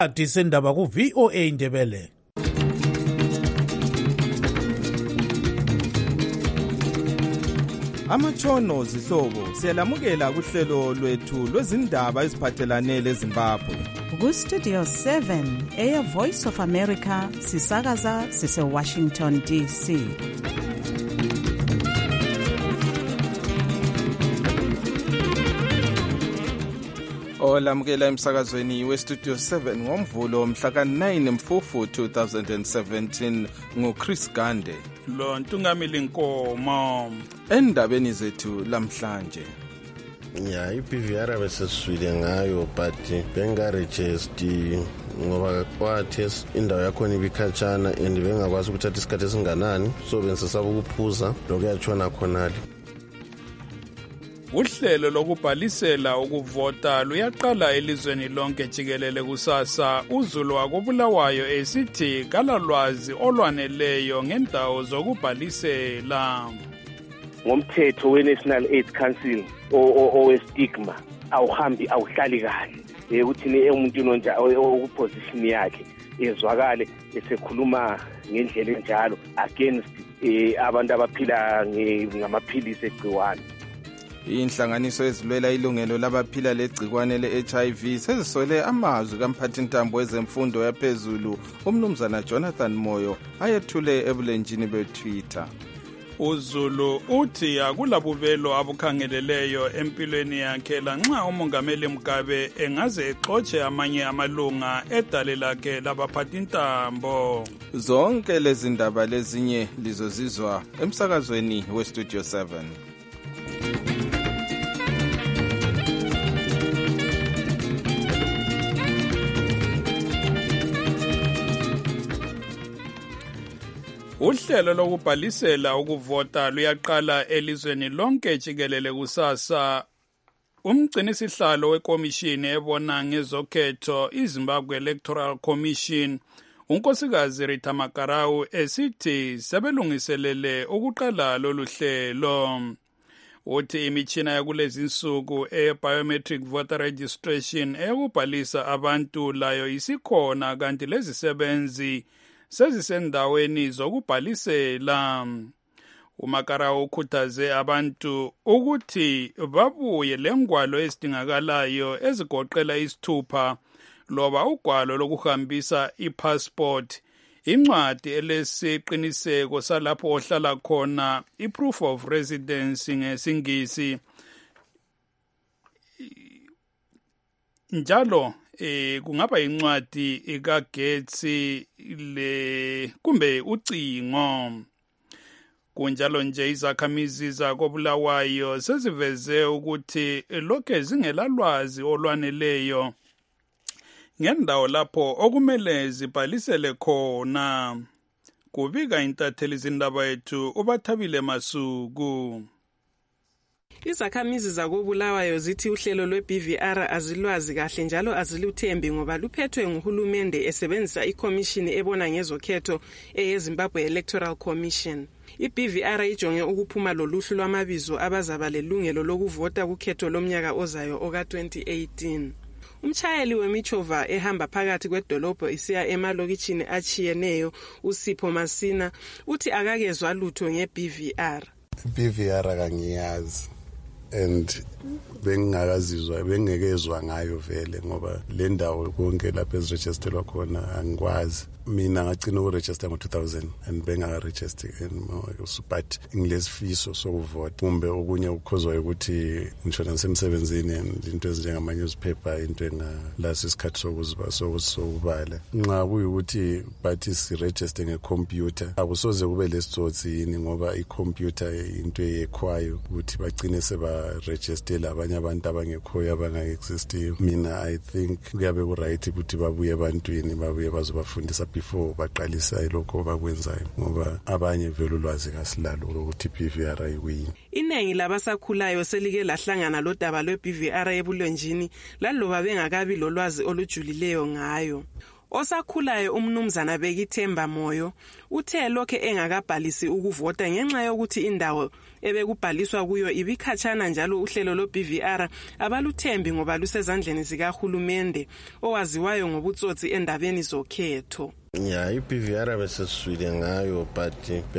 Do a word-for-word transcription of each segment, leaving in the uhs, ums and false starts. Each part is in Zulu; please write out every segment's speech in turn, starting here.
Adisendaba ku V O A Ndebele. Amatshono zihlobo siyalamukela kuhlelo lwethu lwezindaba eziphathelane leZimbabwe. Ku Studio seven Air Voice of America sisakaza sise Washington D C. Olamukela emsakazweni we Studio seven ngomvulo mhla ka nine Mfumfu two thousand seventeen nguChris Gande. Lo Ntungamili Nkomo. Endabeni zethu lamhlanje. Ya I P V R beseswile ngayo but benga register ngoba kwathi indawo yakho ibikhatshana and bengakwazi ukuthatha isikhathi esinganani so bensesaba ukuphuza lokuyatshona khonali. Uhlelo lokubhalisela ukuvota luyaqala elizweni lonke jikelele kusasa. uZulu wakobulawayo esithi kalalwazi olwaneleyo ngendawo zokubhalisela. Ngomthetho we-National AIDS Council owestigma awuhambi awuhlali kahle ukuthi umuntu nonja okuposition yakhe ezwakale esekhuluma ngendlela enjalo against abantu abaphila ngamaphilisi egciwane. Inhlanganiso ezilwela ilungelo labaphila legcikwane le-H I V sezisole amazwi kamphathintambo wezemfundo yaphezulu umnumzana Jonathan Moyo ayethule ebulenjini beTwitter. uZulu uthi akulabubelo abukhangeleleyo empilweni yakhe lanxa umongameli Mugabe engaze exotshe amanye amalunga edale lakhe labaphathintambo. Zonke lezi ndaba lezinye lizozizwa emsakazweni we Studio seven. Uhlelo lokubhalisela ukuvota luyaqala elizweni lonke jikelele kusasa. Umgcinisihlalo wekomishini ebona ngezokhetho iZimbabwe Electoral Commission unkosikazi Rita Makarau esithi sebelungiselele ukuqala lolu hlelo. Uthi imitshina yakulezi insuku e-biometric voter registration eyokubhalisa abantu layo isikhona kanti lezi sebenzi sezisendaweni zokubhalisela. uMakarau ukhuthaze abantu ukuthi babuye lengwalo ezidingakalayo ezigoqela isithupha loba ugwalo lokuhambisa ipassport, incwadi elesiqiniseko salapho ohlala khona, i-proof of residence ngesingisi, njalo eh kungaba incwadi ikagetsi le kumbe ucingo. Kunjalo nje izakhamizi zakobulawayo seziveze ukuthi lokho zingelalwazi olwaneleyo ngendawo lapho okumele zibhalisele khona. Kubika intatheli zindaba yethu uBathabile Masuku. Izakhamizi zakobulawayo zithi uhlelo lwe-B V R azilwazi kahle njalo aziluthembi ngoba luphethwe nguhulumende esebenzisa ikomishini ebona ngezokhetho eyeZimbabwe Electoral Commission. I-B V R ijonge ukuphuma loluhlu lwamabizo abazaba lelungelo lokuvota kukhetho lomnyaka ozayo oka twenty eighteen. Umchayeli wemichova ehamba phakathi kwedolobho isiya emalokitshini achiyeneyo uSipho Masina uthi akakezwa lutho nge-B V R. I-B V R akangiyazi and bengingakazizwa bengekezwa ngayo vele ngoba le ndawo konke lapho eziregisterwa khona angikwazi. Mina ngagcina ukuregister ngo two thousand and bengaregister anymore but ngilesifiso sokuvota kumbe okunye ukukhozwa ukuthi ngishona semsebenzini and into ezinjengama newspaper into engalasi isikhathi sokuziba sokubala nxa kuyukuthi bathi si register ngecomputer akusoze kube lesitsotsi yini ngoba icomputer into eyekhwayo ukuthi bagcine seba register abanye abantu abangekhoyo abangaexisti. Mina I think kuyabe ku right ukuthi babuye ebantwini babuye bazobafundisa before baqalisa lokho bakwenzayo ngoba abanye vele ulwazi kasilalo ukuthi B V R ayiwini. Inengi labasakhulayo selike lahlangana lodaba lwe-B V R ebulonjini laloba bengakabi lolwazi olujulileyo ngayo. Osakhulayo umnumzana Bekithemba Moyo uthe lokho engakabhalisi ukuvota ngenxa yokuthi indawo ebekubhaliswa kuyo ibikhatshana njalo uhlelo lo B V R abaluthembi ngoba lusezandleni zikahulumende owaziwayo ngobutsotsi endabeni zokhetho. Ya i-B V R besesizwile ngayo but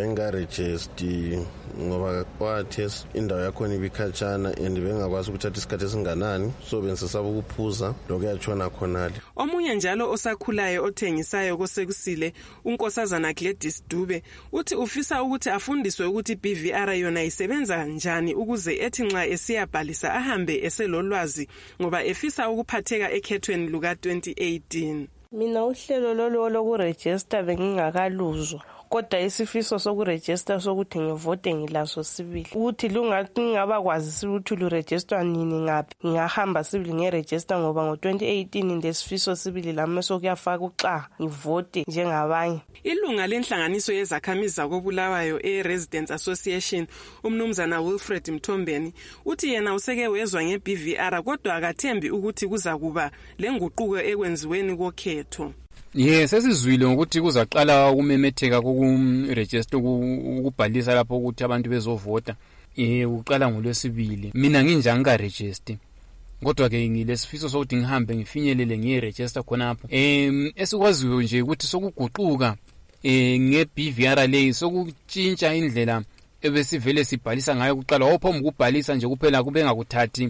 bengaregisti ngoba kwathi indawo yakhona ibikhatshana and bengakwazi ukuthatha isikhathi esinganani so bensesaba ukuphuza lokuyatshona khonale. Omunye njalo osakhulayo othengisayo kosekusile unkosazana Gladys Dube uthi ufisa ukuthi afundiswe ukuthi B V R yona isebenza njani ukuze ethi nxa esiyabhalisa ahambe eselolwazi ngoba efisa ukuphatheka ekhethweni luka twenty eighteen. Mina uhlelo lolo lokuregister bengingakaluzwa kodwa isifiso sokuregister sokuthi ngivote ngilaso sibili ukuthi lungathi ngabakwazi ukuthi luregister nini ngaphi ngiyahamba sibili ngeregister ngoba ngo twenty eighteen ndesifiso sibili lami sokuyafaka uxa ngivote njengabanye. Ilunga lenhlanganiso yezakhamizi zakobulawayo e-Residents Association umnumzana Wilfred Mthombeni uthi yena useke wezwa nge-B V R kodwa akathembi ukuthi kuza kuba lenguquko ekwenziweni kokhetho. Yes, sesizwile ukuthi kuzaqala ukumemetheka kokuregister ukubhalisa lapho ukuthi abantu bezovota. Eh uqala ngolwesibili. Mina nginjani ka register. Kodwa ke ngilesifiso sokuthi ngihambe ngifinyelele ngeregister khonapho. Em esikwaziyo nje ukuthi sokuguquka eh nge-B V R le sokutshintsha indlela ebesivele sibhalisa ngayo kuqala ophoma ukubhalisa nje kuphela kube ngakuthathi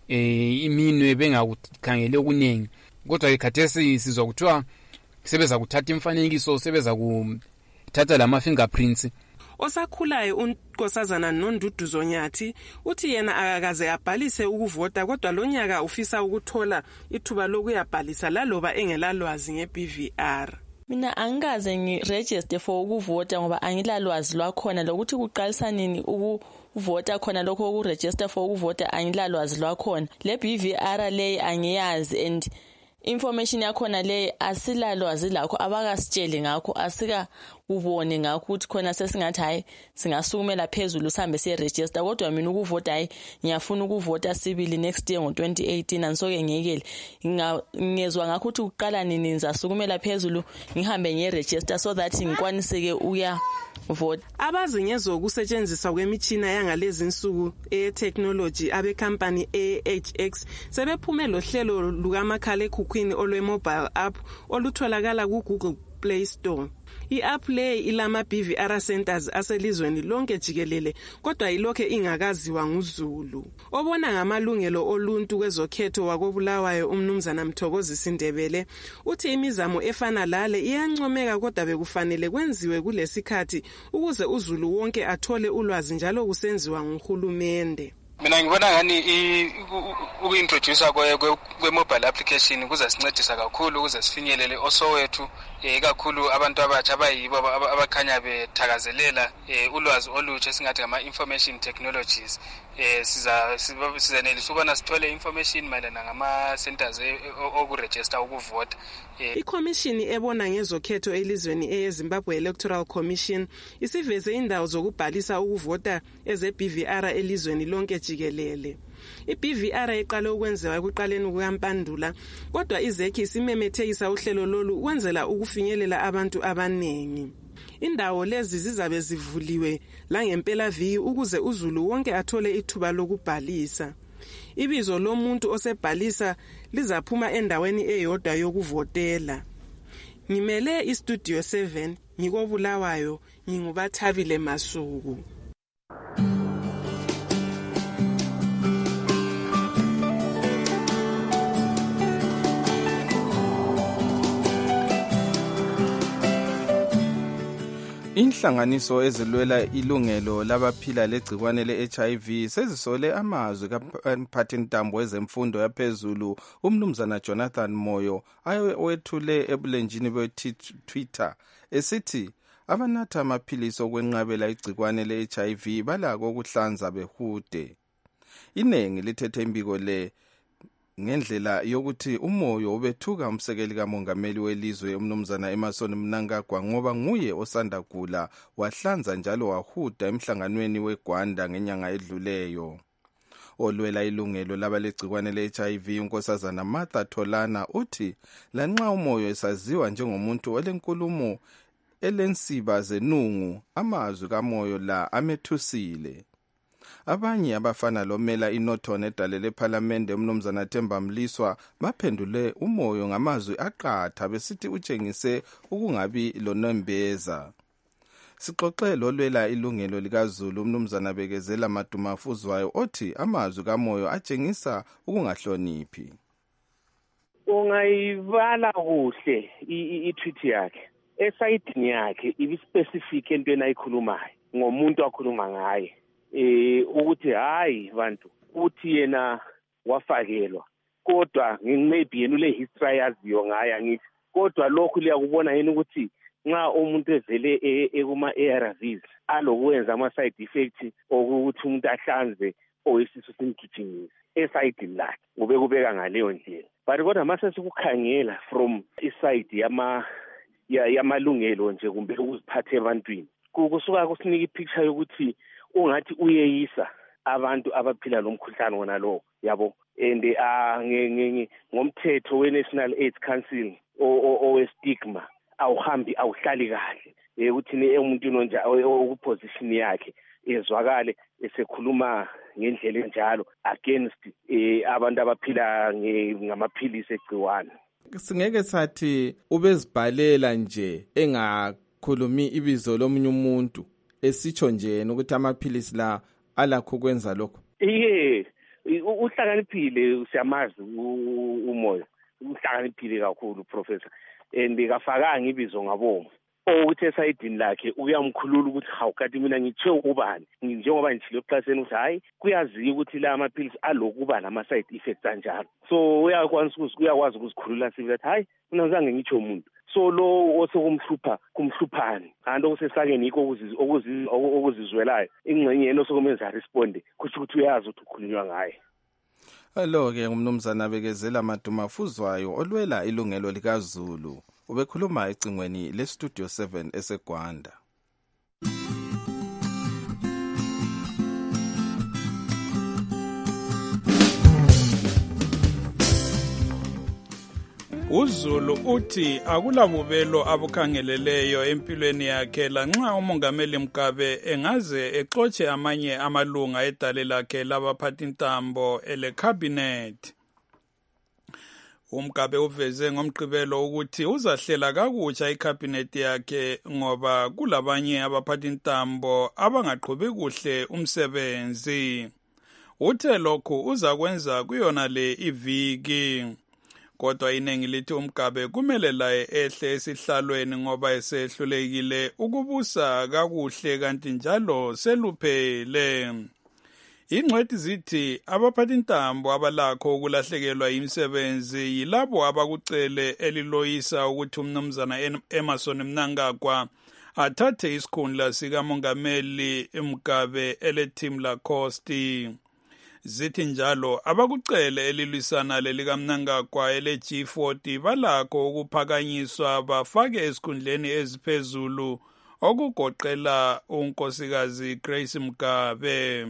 eh iminwe bengakukhangele okunengi. Kodwa ikhathesi sizwa kuthiwa sebeza kuthatha imfanekiso sebeza kuthatha lama fingerprints. Osakhulayo unkosazana Nonduduzo Nyathi uthi yena akakaze abhalise ukuvota kodwa lonyaka ufisa ukuthola ithuba lokuyabhalisa laloba engelalwazi nge-B V R. Mina angikaze ngiregister for ukuvota ngoba angilalwazi lwakhona lokuthi kuqalisa nini ukuvota khona lokho ukuregister for ukuvota angilalwazi lwakhona. Le B V R le angiyazi and information yakhona le asilalwazi lakho abakasitshele ngakho asika ubone ngakho ukuthi khona sesingathi hayi singasukumela phezulu sihambe siye register kodwa mina ukuvota hayi ngiyafuna ukuvota sibili next year ngo twenty eighteen ansoke ngiyekele ngezwe ngakho ukuthi uqala nini nizasukumela phezulu ngihambe ngiye register so that ngikwaniseke uya vote. Abazinyezo ukusetshenziswa kwemithina yangalezi insuku e-technology abe company A H X sebephume lohlelo lukamakhala ekhukhwini olwe mobile app olutholakala ku Google Play Store. I-app le ilama B V R centers aselizweni lonke jikelele kodwa ilokho ingakaziwa nguZulu. Obona ngamalungelo oluntu kwezokhetho wakobulawayo umnumzana Mthokozisi Ndebele uthi imizamo efana lale iyancomeka kodwa bekufanele kwenziwe kulesikhathi ukuze uZulu wonke athole ulwazi njalo kusenziwa nguhulumende. Mina ngibona ngani uku-introduce kwe-mobile application kuzasincedisa kakhulu ukuze sifinyelele osowethu ikakhulu abantu abatsha abayibo abakhanya bethakazelela ulwazi olutsha esingathi ngama-information technologies. siza sizanelisa ukubana sithole information mayelana ngama-centers okuregister ukuvota. Ikhomishini ebona ngezokhetho elizweni eyeZimbabwe Electoral Commission isiveze indawo zokubhalisa ukuvota eze-B V R elizweni lonke jikelele. I-B V R iqale ukwenziwa ekuqaleni kukaMpandula kodwa izekhi isimemethekisa uhlelo lolu ukwenzela ukufinyelela abantu abanengi. Indawo lezi zizabe zivuliwe la ngempela viki ukuze uZulu wonke athole ithuba lokubhalisa. Ibizo lomuntu osebhalisa lizaphuma endaweni eyodwa yokuvotela. Ngimele iStudio seven ngikobulawayo ngingubathabile Masuku. Inhlanganiso ezilwela ilungelo labaphila legcikwane le-H I V sezisole amazwi kamphathintambo wezemfundo yaphezulu umnumzana Jonathan Moyo ayewethule ebulenjini be-Twitter esithi abanatha amaphilisi okwenqabela igcikwane le-H I V balako ukuhlanza behude. Inengi lithethe imbiko le ngendlela yokuthi uMoyo ubethuka umsekeli kamongameli welizwe umnumzana Emmerson Mnangagwa ngoba nguye osanda kula wahlanza njalo wahuda emhlanganweni weGwanda ngenyanga edluleyo. olwela ilungelo labalegcikwane le-H I V unkosazana Martha Tholana uthi lanxa umoyo esaziwa njengomuntu olenkulumo elensiba zenungu, amazwi kamoyo la amethusile. Abanye abafana lomela iNorton edalele ePhalamende umnumzana Themba Mliswa baphendule umoyo ngamazwi aqatha besithi utshengise ukungabi lonembeza. Sixoxele olwela ilungelo likaZulu umnumzana Bekezela Madumafuzwayo othi amazwi kamoyo atshengisa ukungahloniphi. Ungayibala kuhle i-tweet yakhe esayidini yakhe ibi-specific entweni ayikhulumayo ngomuntu akhuluma ngaye. Eh ukuthi hayi bantu uthi yena wafakelwa kodwa maybe yena le history yaziyo ngaye ngithi kodwa lokhu liyakubona yena ukuthi nxa umuntu evele ekuma A R Vs alokwenza ama side effects okuthi umuntu ahlanze oyisisu simgijimisa esayidini lakhe ube kubeka ngaleyo ndlela. But kodwa mase sikukhangela from iside yama yamalungelo nje kumbe ukuziphatha ebantwini kusuka kusinika ipicture yokuthi ungathi uyeyisa abantu abaphila lomkhuhlane wona lo yabo and uh ngomthetho we-National AIDS Council owestigma awuhambi awuhlali kahle ukuthi emuntwini onje okuposition yakhe ezwakale esekhuluma ngendlela enjalo against abantu abaphila ngamaphilisi egciwane. Singeke sathi ubezibhalela nje engakhulumi ibizo lomunye umuntu esitsho nje ukuthi amaphilisi la alakho kwenza lokho. Iye uhlakaniphile siyamazi umoya uhlakaniphile kakhulu professor and kafakanga ibizo ngabomo ukuthi esayidini lakhe uyamkhulula ukuthi hawu kanti mina ngithe ubani njengoba ngithile eplazeni ukuthi hayi kuyaziwa ukuthi la amaphilisi alokuba nama side effects kanjalo so uyakwazi uyakwazi ukuzikhulula sibe ukuthi hayi mina ngizange ngitsho umuntu so lo osokumhlupha kumhluphani kanti okusesakeni yikho okuzizwelayo ingcenye yena osokumenza responde kusho ukuthi uyazi ukuthi ukhulunywa ngaye. Hello ke umnumzana Bekezela Madumafuzwayo olwela ilungelo likaZulu ubekhuluma ecingweni le Studio seven eseGwanda. uZulu uthi akulabubelo abukhangeleleyo empilweni yakhe lanxa umongameli Mgabe engaze exotshe amanye amalunga edale lakhe labaphathintambo ele cabinet. uMgabe uveze ngomgqibelo ukuthi uzahlela kakutsha icabinet yakhe ngoba kulabanye abaphathintambo abangaqhubi kuhle umsebenzi. Uthe lokho uzakwenza kuyona le iviki. Kodwa inengi lithi uMgabe kumele laye ehle esihlalweni ngoba esehlulekile ukubusa kakuhle kanti njalo seluphele. Ingcwethi zithi abaphathintambo abalakho ukulahlekelwa imisebenzi yilabo abakucele eliloyisa ukuthi umnumzana Emmerson Mnangagwa athathe isikhundla sikamongameli Mgabe eleteam laCosti. Zithi njalo abakucele elilwisana lelika Mnangagwa ele G forty balakho ukuphakanyiswa bafake esikhundleni eziphezulu okugoqela unkosikazi Grace Mgabe.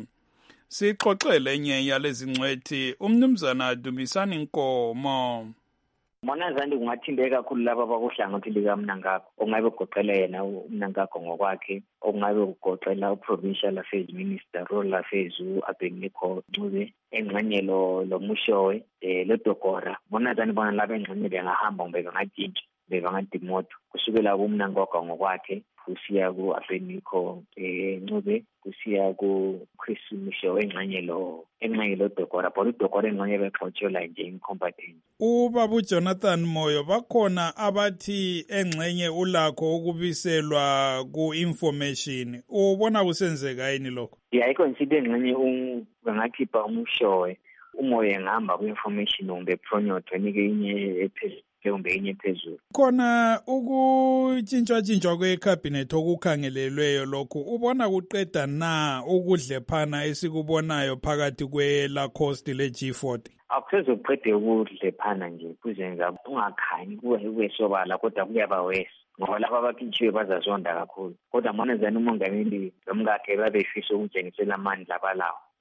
Sixoxele enye yalezi ngcwethi umnumzana Dumisani Nkomo. Mona zandi kungathindeka kakhulu laba abakuhlangothi lika Mnangagwa ongabe ugoqela yena uMnangagwa ngokwakhe ongabe ugoqela uprovincial affairs minister Rural Affairs uAbeniko Ncube engxenye lo lomushowe eh lodokora mona zandi bona laba engxenye bengahamba ngobe bangatshintsha bebangadimoto kusukela kuMnangagwa ngokwakhe kusiya kuAbeniko eh Ncube kusiya ku Chris Musho engxenye lo engxenye lo dokora but udokora engxenye bexotshelwa nje incompetent. Ubaba uJonathan Moyo bakhona abathi engxenye ulakho ukubiselwa ku-information ubona kusenzeka yini lokho? Yeah, I consider engxenye ungakhipha umushowe umoya ngihamba ku-information umbe pronyoto enike inye ephezulu kumbe inye phezulu. Khona ukutshintshwa-tshintshwa kwecabinet okukhangelelweyo lokho ubona kuqeda na ukudlephana esikubonayo phakathi kwelaCosti le-G forty? Akusezoqede ukudlephana nje kuzenza ungakhanyi kuwesobala kodwa kuyaba wesi ngoba laba abaphintshiwe bazazonda kakhulu kodwa mona zani umongameli lomkakhe babefisa ukutshengisela amandla abalawo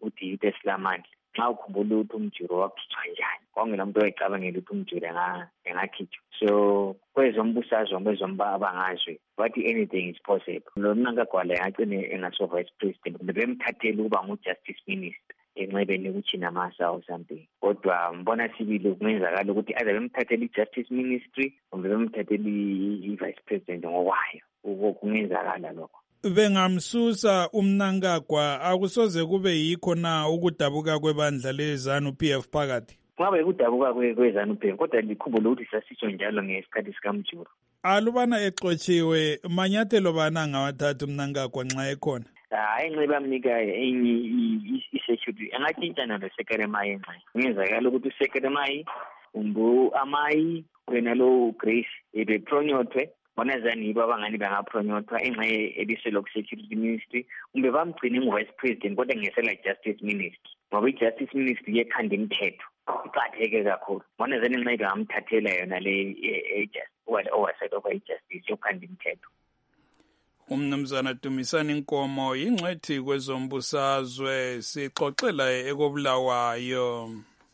uthi yitho esilamandla. Xa ukhumbula ukuthi umjuro wakhitshwa njani, kwangena umuntu owayecabangela ukuthi umjuro engakhitshwa. So kwezombusazwe kwezomba abangazwe bathi anything is possible. Lo Mnangagwa engagcine engaso vice president kumbe bemthathele ukuba ngu-justice minister enxebeni ukuthi namasa or something. Kodwa mbona sibili kungenzakala ukuthi aze bemthathele i-justice ministry kumbe bemthathele i-vice president ngokwayo. Kungenzakala lokho. Bengamsusa uMnangagwa akusoze kube yikho na ukudabuka kwebandla leZANU P F phakathi. Kungaba ukudabuka kweZANU P F kodwa likhumbule ukuthi sasitsho njalo ngesikhathi sikamjuro. Alubana exotshiwe manyathelo bana ngawathatha uMnangagwa nxa ekhona. Hayi nxiba amnika enye i-security engatshintsha nalo sekere mayi nxa. Kungenzakala ukuthi usekere mayi umbu amayi wena lo Grace ebepronyotwe bona zani yibo abangani bangapronyotwa enxa ebiselok security ministry kumbe bamgcine ngu-vice president kodwa ngesela justice ministry ngoba i-justice ministry yekhanda imithetho iqatheke kakhulu bona zani enxa bangamthathela yona le oversight of i-justice yokhanda imithetho. Umnumzana Dumisani Nkomo yingcwethi kwezombusazwe sixoxela ekobulawayo.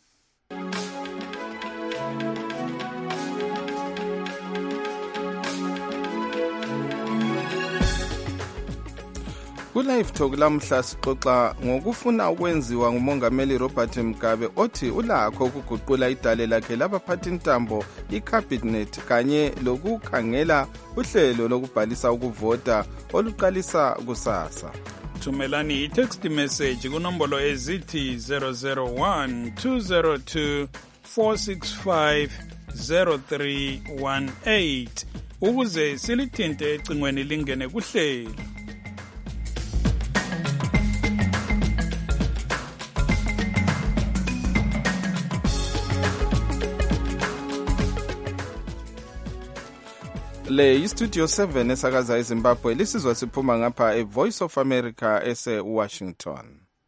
Ku-Live Talk lamhla sixoxa ngokufuna ukwenziwa ngumongameli Robert Mugabe othi ulakho ukuguqula idale lakhe labaphathintambo i-cabinet kanye lokukhangela uhlelo lokubhalisa ukuvota oluqalisa kusasa. Thumelani i-text message kunombolo ezithi zero zero one two zero two four six five zero three one eight ukuze silithinte ecingweni lingene kuhlelo. Le iStudio seven esakaza eZimbabwe lisizwa siphuma ngapha eVoice of America ese Washington.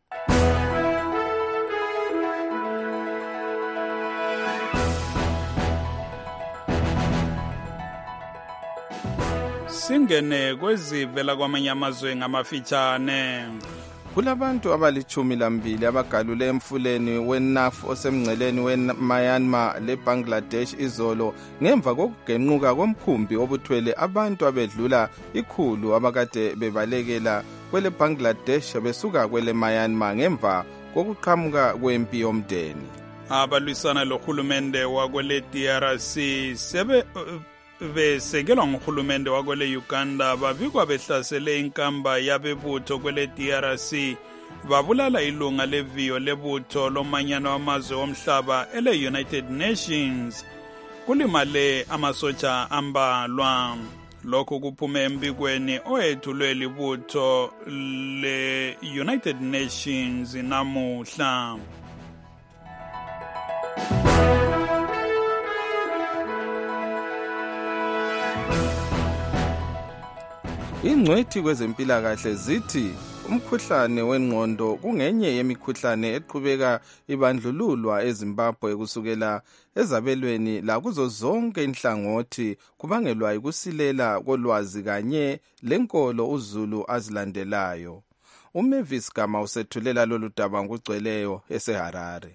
Singene kwezivela kwamanye amazwe ngamafitshane. Kulabantu abalichumi lambili abagalule emfuleni weNaf osemngceleni weMyanmar leBangladesh izolo ngemva kokugenquka komkhumbi obuthwele abantu abedlula ikhulu abakade bebalekela kwele Bangladesh besuka kwele Myanmar ngemva kokuqhamuka kwempi yomdeni. Abalwisana lohulumende wakwele D R C sebe besekelwa nguhulumende wakwele Uganda babikwa behlasele inkamba yabebutho kwele D R C babulala ilunga leviyo lebutho lomanyano wamazwe omhlaba ele United Nations kulimale amasotsha ambalwa. Lokho kuphume embikweni oyethulwe libutho le United Nations namuhla. Ingcwethi kwezempilakahle zithi umkhuhlane wengqondo kungenye yemikhuhlane eqhubeka ibandlululwa eZimbabwe kusukela ezabelweni la kuzo zonke inhlangothi kubangelwa ukusilela kolwazi kanye lenkolo uZulu azilandelayo. uMavis Gama usethulela lolu daba ngugcweleyo eseHarare.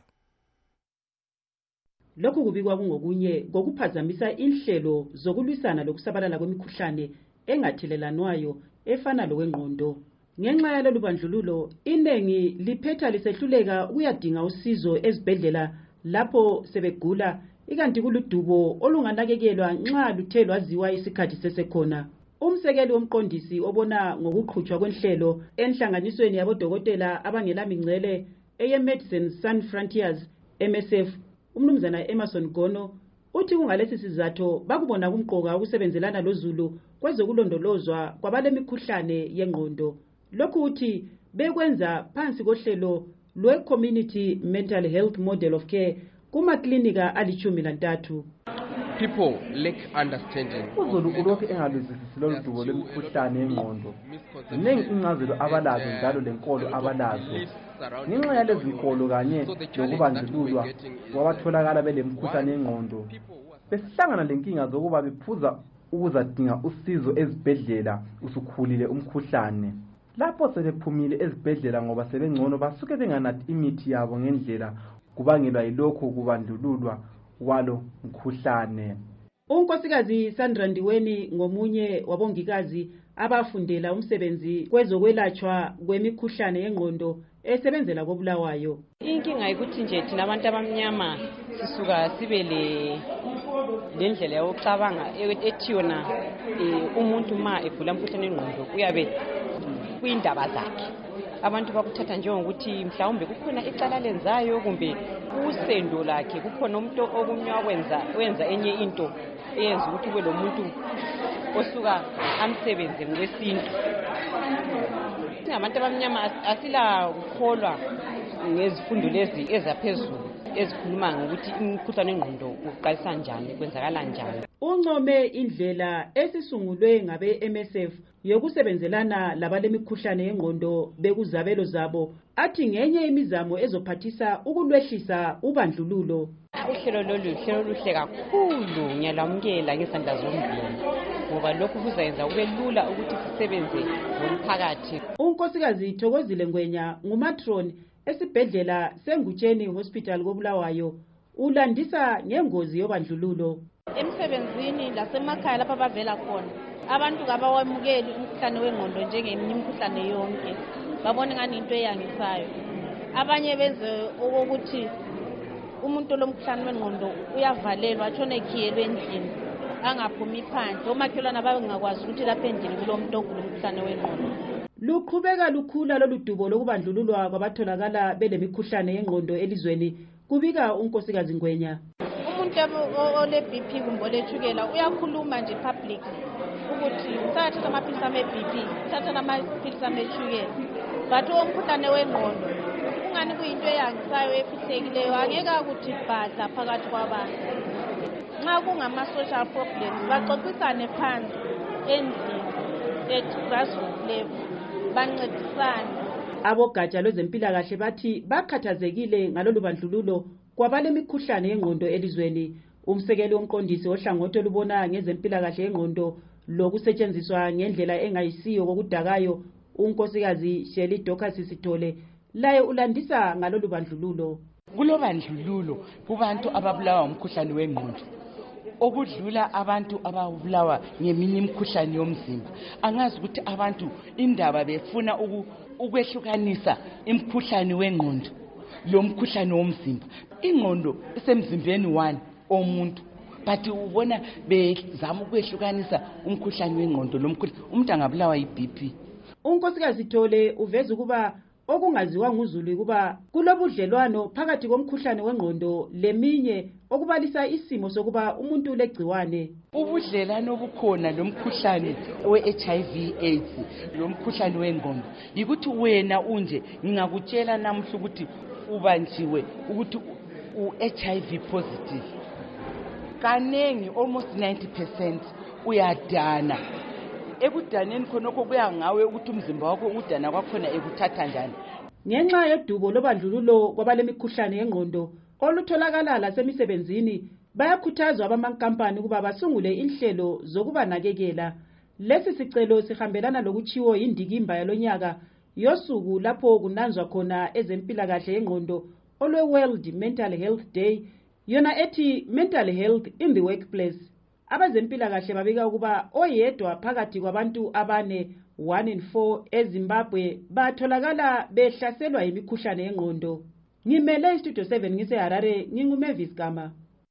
Lokhu kubikwa kungokunye ngokuphazamisa inhlelo zokulwisana lokusabalala kwemikhuhlane engathelelanwayo efana lokwengqondo. Ngenxa yalolu bandlululo inengi liphetha lisehluleka ukuyadinga usizo ezibhedlela lapho sebegula ikanti kuludubo olunganakekelwa nxa luthe lwaziwa isikhathi sesekhona. Umsekeli womqondisi obona ngokuqhutshwa kwenhlelo enhlanganisweni yabodokotela abangela mingcele eye-Medicine Sans Frontiers M S F umnumzana Emerson Gono uthi kungalesi sizatho bakubona kumqoka ukusebenzelana loZulu kwezokulondolozwa kwabalemikhuhlane yengqondo. Lokhu uthi bekwenza phansi kohlelo lwe-Community Mental Health Model of Care kumaklinika alichumi lantathu. People lack understanding. uZulu ulokhu engaluzisisi lolu dubo lwemikhuhlane yengqondo. Ziningi incazelo abalazo njalo lenkolo abalazo. Ngenxa yalezi nkolo kanye nokubandlululwa kwabatholakala belemikhuhlane yengqondo besihlangana lenkinga zokuba bephuza ukuzadinga usizo ezibhedlela usukhulile umkhuhlane. lapho sebephumile ezibhedlela ngoba sebengcono basuke benganathi imithi yabo ngendlela kubangelwa yilokho kubandlululwa kwalo mkhuhlane. Unkosikazi Sandra Ndiweni ngomunye wabongikazi abafundela umsebenzi kwezokwelatshwa kwemikhuhlane yengqondo esebenzela koBulawayo. Inkinga ikuthi nje thina abantu abamnyama sisuka sibele lendlela yokucabanga ethiyona umuntu ma egula umkhuhlane wengqondo uyabe kuyindaba zakhe. Abantu bakuthatha njengokuthi mhlawumbe kukhona icala lenzayo kumbe usendo lakhe kukhona umuntu okumnywa kwenza wenza enye into eyenza ukuthi kube lo muntu osuka amsebenze ngokwesintu. Abantu abamnyama asila ukholwa ngezifundo lezi ezaphezulu ezikhuluma ngokuthi imikhuhlane wengqondo uqalisa njani kwenzakala njani. Uncome indlela esisungulwe ngabe M S F yokusebenzelana labalemikhuhlane yengqondo bekuzabelo zabo athi ngenye imizamo ezophathisa ukulwehlisa ubandlululo. Uhlelo lolu uhlelo luhle kakhulu ngiyalamukela ngesandla zombili ngoba lokhu kuzayenza kube lula ukuthi sisebenze nomphakathi. Unkosikazi Thokozile Ngwenya ngumatron esibhedlela seNgutsheni Hospital koBulawayo ulandisa ngengozi yobandlululo. Emsebenzini lasemakhaya lapha bavela khona abantu kabawamukeli umkhuhlane wengqondo njengeminye imikhuhlane yonke babona ngani into eyangisayo. Abanye benze ukuthi umuntu lomkhuhlane wengqondo uyavalelwa atshone ekhiyelwe endlini angaphumi phandle omakhelwane abangakwazi ukuthi lapha endlini kulomuntu ogulomkhuhlane wengqondo. Luqhubeka lukhula lolu dubo lokubandlululwa kwabatholakala belemikhuhlane yengqondo elizweni kubika unkosikazi Ngwenya. Umuntu ole B P kumbe olethukela uyakhuluma nje public ukuthi uthatha amaphilisi ame B P uthatha amaphilisi ame thukela but umkhuhlane wengqondo ungani kuyinto eyangisayo efihlekileyo angeke ukuthi bhadla phakathi kwabantu. Nxa kungama social problems baxoxisane phansi endlini at grassroots level bancedisane. Abogatsha lwezempilakahle bathi bakhathazekile ngalolu bandlululo kwabalemikhuhlane yengqondo elizweni. Umsekeli womqondisi ohlangothi olubona ngezempilakahle yengqondo lokusetshenziswa ngendlela engayisiyo kokudakayo unkosikazi Shirley Dorcas Sithole laye ulandisa ngalolu bandlululo. Kulobandlululo kubantu ababulawa umkhuhlane wengqondo okudlula abantu ababulawa ngeminye imikhuhlane yomzimba. Angazi ukuthi abantu indaba befuna ukwehlukanisa imikhuhlane wengqondo lo mkhuhlane womzimba. Ingqondo isemzimbeni one omuntu but ubona bezama ukwehlukanisa umkhuhlane wengqondo lo mkhuhlane umuntu angabulawa yi-B P. Unkosikazi Sithole uveza ukuba okungaziwa nguzulu kuba kulobudlelwano phakathi komkhuhlane wengqondo leminye okubalisa isimo sokuba umuntu legciwane. Ubudlelwano obukhona lomkhuhlane we-H I V AIDS lo mkhuhlane wengqondo yikuthi wena unje ngingakutshela namuhla ukuthi ubanjiwe ukuthi u-H I V positive kanengi almost ninety percent uyadana. Ekudaneni khonokho kuya ngawe ukuthi umzimba wakho udana kwakhona ekuthatha njani. Ngenxa yedubo lobandlululo kwabalemikhuhlane yengqondo olutholakala lasemisebenzini bayakhuthazwa abamankampani ukuba basungule inhlelo zokubanakekela. Lesi sicelo sihambelana lokuchiwo indikimba yalonyaka yosuku lapho kunanzwa khona ezempilakahle yengqondo olwe World Mental Health Day yona ethi Mental Health in the Workplace. Abezempilakahle babika ukuba oyedwa phakathi kwabantu abane one in four eZimbabwe batholakala behlaselwa yimikhuhlane yengqondo. Ngimele istudio seven ngise Harare nginguMavis Gama.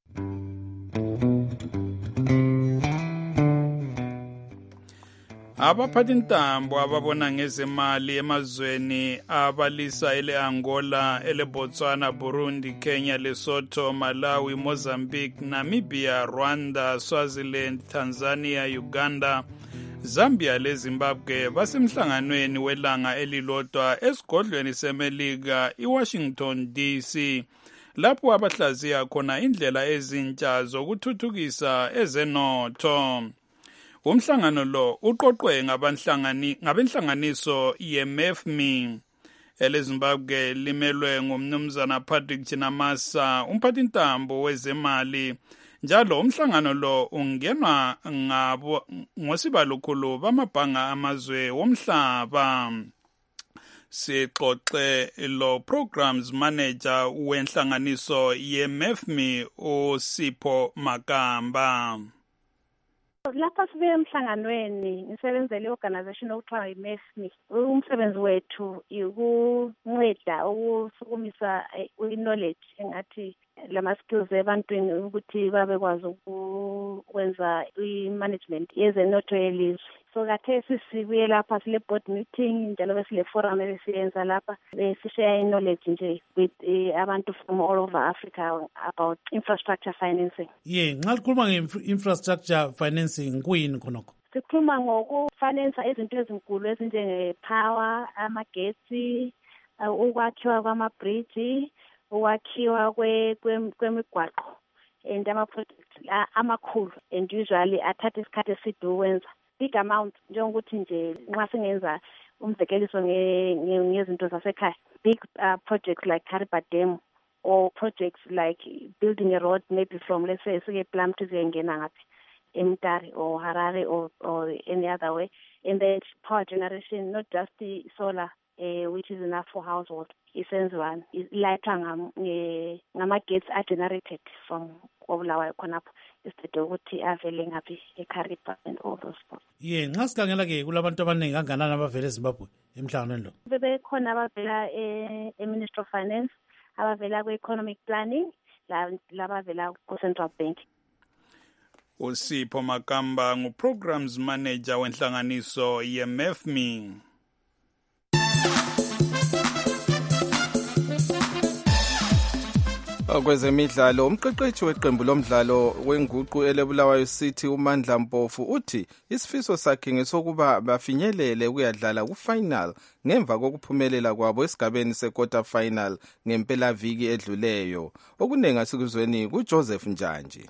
Abaphathintambo ababona ngezemali emazweni abalisa ele Angola, ele Botswana, Burundi, Kenya, Lesotho, Malawi, Mozambique, Namibia, Rwanda, Swaziland, Tanzania, Uganda, Zambia leZimbabwe basemhlanganweni welanga elilodwa esigodlweni seMelika iWashington D C lapho abahlaziya khona indlela ezintsha zokuthuthukisa ezenotho. Umhlangano lo uqoqwe ngabanhlangani ngabenhlanganiso ye-M F M I eleZimbabwe limelwe ngumnumzana Patrick Chinamasa umphathintambo wezemali. Njalo umhlangano lo ungenwa ngabo ngosibalukhulu bamabhanga amazwe womhlaba. sixoxe lo programs manager wenhlanganiso ye-MEFMI uSipho Makamba. Lapha sibe emhlanganweni ngisebenzele i-organization okuthiwa yi-MEFMI. Umsebenzi wethu ukunceda ukusukumisa i-knowledge engathi lama skills ebantwini ukuthi babekwazi ukwenza i-management yezenotho yelizwe. So kathesi sibuye lapha sile board meeting njalo besile forum ebesiyenza lapha besishare knowledge nje with abantu from all over Africa about infrastructure financing. Ye, nxa likhuluma nge-infrastructure financing kuyini khonokho? Sikhuluma ngokufinansa izinto ezinkulu ezinjenge-power, amagetsi, ukwakhiwa kwama-bridge, ukwakhiwa kwemigwaqo and ama-projects amakhulu and usually athatha isikhathi eside ukwenza. Big amount njengokuthi nje nxa singenza umzekeliso ngezinto zasekhaya, big uh, projects like Kariba Dam or projects like building a road maybe from, let's say, suke Plum to ziyengena ngaphi eMtari or Harare or, or any other way, and then power generation, not just the solar uh, which is enough for household. Isenziwa ilayithwa ngama-gates are generated from Obulawayo khonapho instead ukuthi avele ngaphi eKariba and all those spots. Ye, nxa sikhangela ke kulabantu abaningi kanganani abavela eZimbabwe emhlanganweni lo? Bebekhona abavela e-Ministry of Finance, abavela kwe-economic planning, labavela ku-Central Bank. uSipho Makamba ngu-programs manager wenhlanganiso ye-MEFMI. Kwezemidlalo, umqeqeshi weqembu lomdlalo wenguqu eleBulawayo City uMandla Mpofu uthi isifiso sakhe ngesokuba bafinyelele ukuyadlala ku-final ngemva kokuphumelela kwabo esigabeni se-quarter final ngempela viki edluleyo. Okunengi asikuzweni kuJoseph Njanji.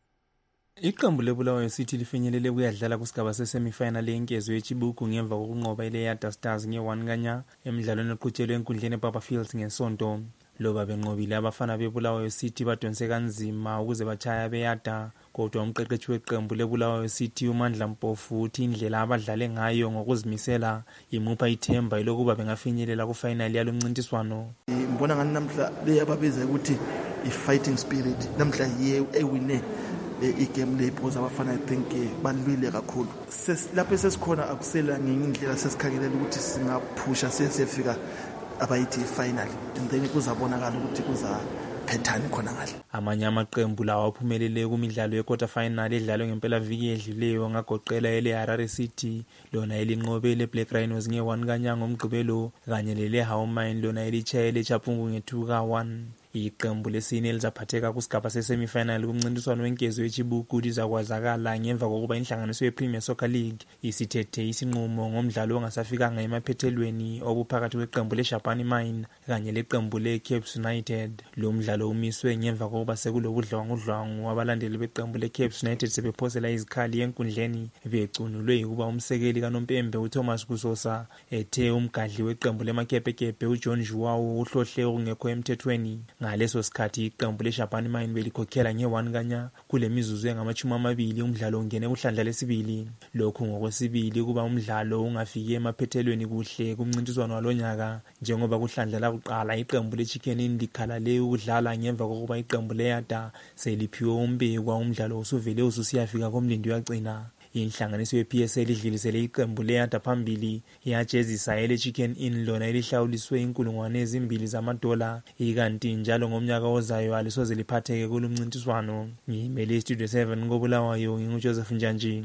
Iqembu leBulawayo City lifinyelele ukuyadlala kusigaba se-semifinal yenkezo yeChibuku ngemva kokunqoba iLeada Stars nge-one kanya emidlalweni eqhutshelwe enkundleni ePapa Fields ngesonto. Loba benqobile abafana beBulawayo City badonse kanzima ukuze bachaya beyada, kodwa umqeqeshi weqembu leBulawayo City uMandla Mpofu uthi indlela abadlale ngayo ngokuzimisela imupha ithemba lokuba bengafinyelela ku-final yalo mncintiswano. Ngibona ngani namhla leyababiza ukuthi i-fighting spirit namhla yiye ewine igame le because abafana I think balwile kakhulu. Lapho sesikhona akusela ngendlela sesikhangelela ukuthi singaphusha sesifika abayithi final and then kuzabonakala ukuthi kuza phethani khona ngale. Amanye amaqembu lawo aphumelele kumidlalo ye-quarter final edlalwe ngempela viki edluleyo ngagoqela ele Harare City lona elinqobe le Black Rhinos nge-one kanya ngomgqibelo kanye lele Hawmine lona elichayele eChapungu nge-two ka one. Iqembu lesine lizaphatheka kusigaba se-semifinal kumncintiswano wenkezo yeChibuku lizakwazakala ngemva kokuba inhlanganiso ye-Premier Soccer League isithethe isinqumo ngomdlalo ongasafikanga emaphethelweni obuphakathi kweqembu leShabani Mine kanye leqembu le-Caps United. Lo mdlalo umiswe ngemva kokuba sekulobudlwangudlwangu abalandeli beqembu le-Caps United sebephosela izikhali enkundleni becunulwe ukuba umsekeli kaNompembe uThomas Kusosa ethe umgadli weqembu lemakepekepe uJohn Juwawu uhlohle okungekho emthethweni. Ngaleso sikhathi iqembu leShabani Mine belikhokhela nge-one kanya kule mizuzu engamachumi amabili umdlalo ungene kuhlandla lesibili. Lokhu ngokwesibili kuba umdlalo ungafiki emaphethelweni kuhle kumncintiswano walonyaka njengoba kuhlandla lakuqala iqembu leChicken Inn likhalale ukudlala ngemva kokuba iqembu leYada seliphiwe umbekwa umdlalo usuvele ususiyafika komlindi uyagcina. Inhlanganiso ye-P S L idlulisele iqembu leYada phambili yajezisa ele Chicken Inn lona elihlawuliswe inkulungwane ezimbili zamadola ikanti njalo ngomnyaka ozayo alisoze liphatheke kulumncintiswano. Ngimele Studio seven koBulawayo nginguJoseph Njanji.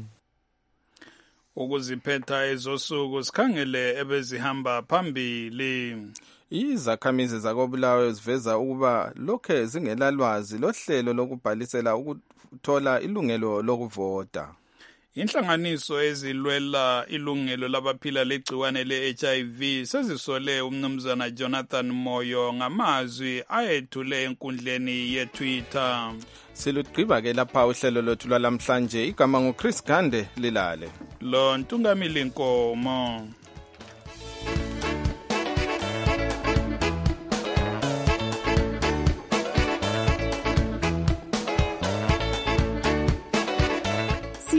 Ukuziphetha ezosuku sikhangele ebezihamba phambili. Izakhamizi zakoBulawayo ziveza ukuba lokhe zingelalwazi lohlelo lokubhalisela ukuthola ilungelo lokuvota. Inhlanganiso ezilwela ilungelo labaphila legciwane le-H I V sezisole umnumzana Jonathan Moyo ngamazwi ayethule enkundleni ye-Twitter. Silugqiba ke lapha uhlelo lwethu lwalamhlanje. Igama nguChris Gande lilale. Lo Ntungamili Nkomo.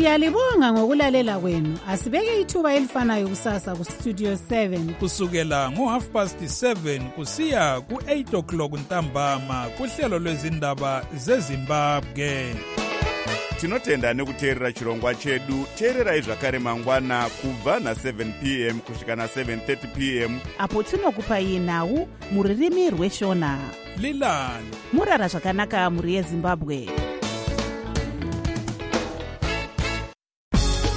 Siyalibonga ngokulalela kwenu. Asibeke ithuba elifanayo kusasa ku Studio seven kusukela ngo half past seven kusiya ku eight o'clock ntambama kuhlelo lwezindaba zeZimbabwe. Tinotenda nekuteerera chirongwa chedu. Teererai zvakare mangwana kubva na seven p m kusvika na seven thirty p m apo tinokupai nhau muririmi rweshona. Lilani murara zvakanaka muri yeZimbabwe.